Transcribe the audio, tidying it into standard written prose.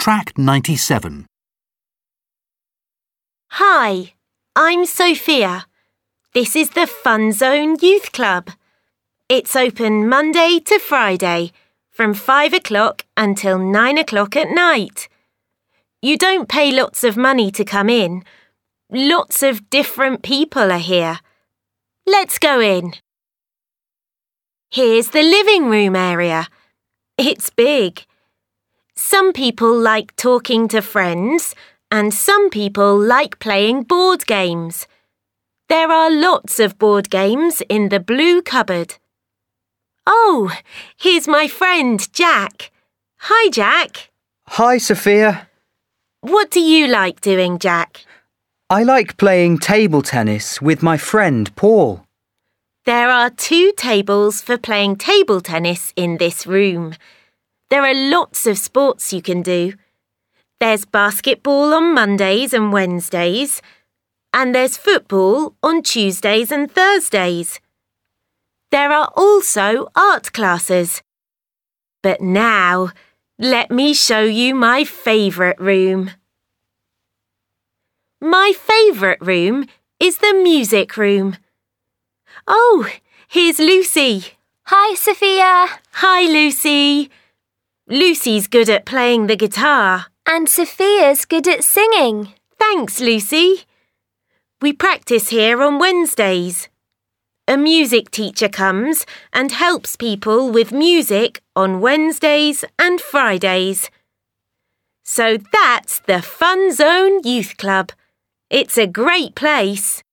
Track 97. Hi, I'm Sophia. This is the Fun Zone Youth Club. It's open Monday to Friday from 5 o'clock until 9 o'clock at night. You don't pay lots of money to come in. Lots of different people are here. Let's go in. Here's the living room area. It's big. Some people like talking to friends and some people like playing board games. There are lots of board games in the blue cupboard. Oh, here's my friend Jack. Hi, Jack. Hi, Sophia. What do you like doing, Jack? I like playing table tennis with my friend Paul. There are 2 tables for playing table tennis in this room. There are lots of sports you can do. There's basketball on Mondays and Wednesdays, and there's football on Tuesdays and Thursdays. There are also art classes. But now, let me show you my favourite room. My favourite room is the music room. Oh, here's Lucy. Hi, Sophia. Hi, Lucy. Lucy's good at playing the guitar. And Sophia's good at singing. Thanks, Lucy. We practice here on Wednesdays. A music teacher comes and helps people with music on Wednesdays and Fridays. So that's the Fun Zone Youth Club. It's a great place.